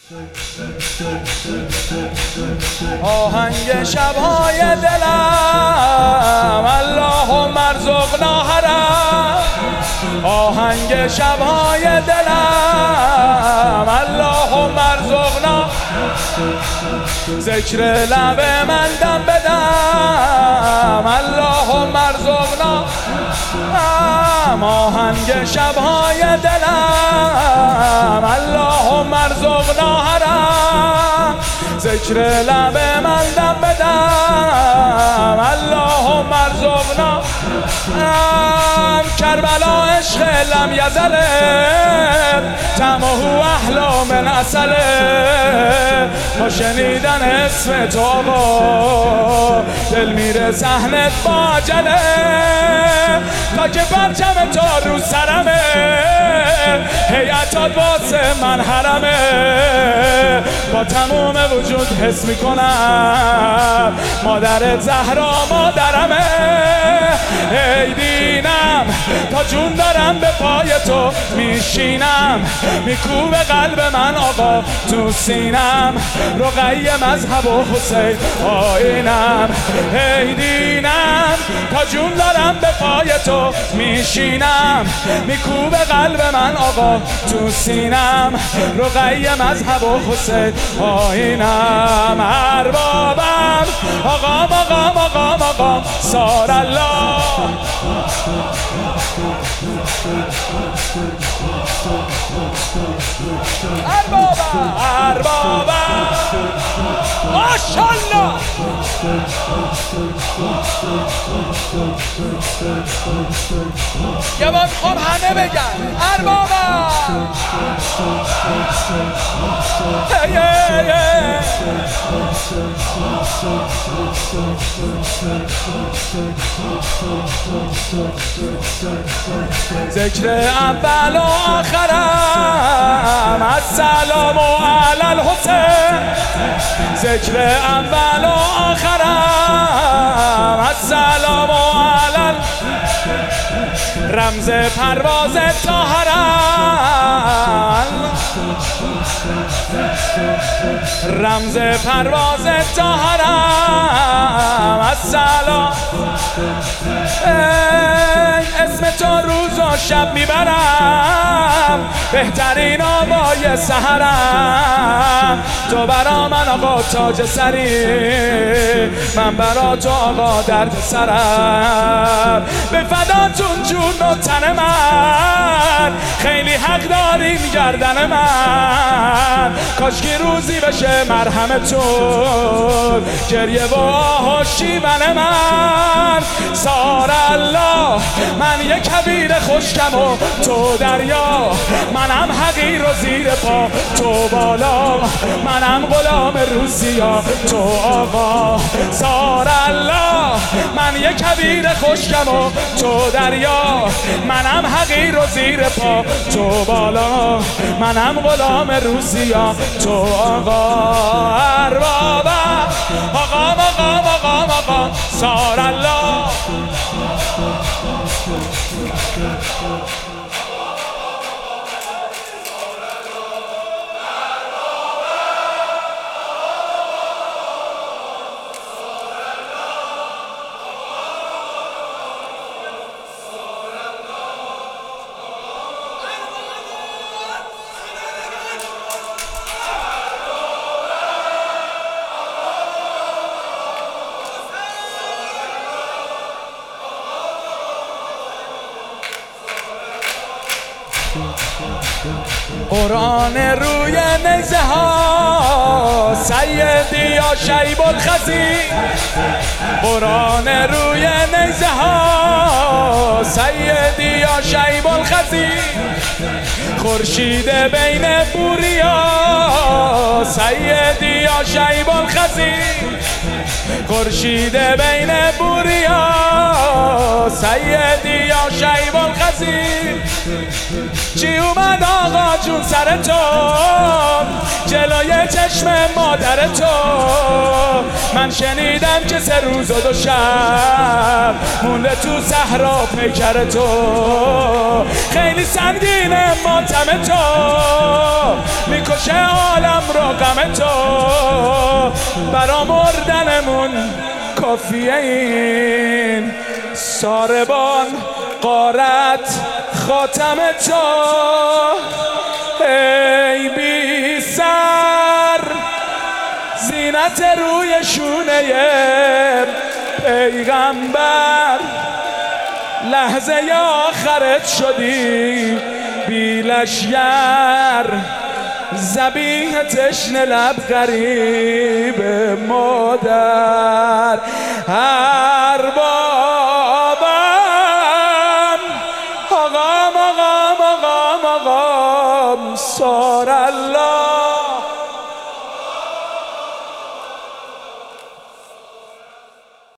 آهنگ شبهای دلم اللهم ارزقنا حرم. آهنگ شبهای دلم اللهم ارزقنا. ذکر لب من دم بدم اللهم ارزقنا. آهنگ شبهای دلم اللهم ارزقنا حرم. ذکر لب من دم بدم اللهم ارزقنا. کربلا عشق لم یزل طعمه احلی من عسل. با شنیدن اسم تو آقا دل میره صحنت با عجله. تا که پرچم تو رو سرمه هیئتات واسه من حرمه. با تموم وجود حس میکنم مادر زهرا مادرمه. ای دینم تا جون دارم به پای تو میشینم. میکوبه قلب من آقا تو سینم. رقیه مذهب و حسین آینم. ای دینم تا جون دارم به پای تو میشینم. میکوبه قلب من آقا تو سینم. رقیه مذهب و حسین آینم. اربابم آقام آقام آقام آقام سار الله. اربابم اربابم ماشاءالله. یه بار خب همه بگن اربابم. ذکر اول و آخرم السلام علی الحسین. ذکر اول و آخرم السلام علی. رمز پرواز تا حرم. رمز پرواز تا حرم السلام. اسم تو روز و شب میبرم بهترین آوای سحرم. تو برا من آقا تاج سری من برا تو آقا درد سرم. به فداتون جون و تن من خیلی حق دارین گردن من. کاشکی روزی بشه مرهمتون گریه و آه و شیون من. سار الله من یک کبیر خشکم و تو دریا. منم حقیر و زیر پا تو بالا. منم غلام روسیا تو آقا. سار الله من یک کبیر خشکم و تو دریا. منم حقیر و زیر پا تو بالا. منم غلام روسیا تو آقا. اربابم آقام آقام آقام آقام سار الله. قرآن روی نیزه ها سیدی یا شیب الخزی. قرآن روی نیزه ها سیدی یا شیب الخزی. خورشید بین بوریا سیدی یا شیب الخزی. خورشید بین بوریا سیدی یا شیب الخزی. چی اومد آقا جون سر تو جلوی چشم مادر تو. من شنیدم که 3 روز و 2 شب مونده تو صحرا پیکر تو. خیلی سنگینه ماتم تو، میکشه عالم را غم تو. برا مردنمون کافیه این ساربان غارت خاتم تو. ای بی سر زینت روی شونه پیغمبر، لحظه آخرت شدی بی لشگر. ذبیح تشنه لب غریب مادر. اربابم آقام آقام آقام آقام سار الله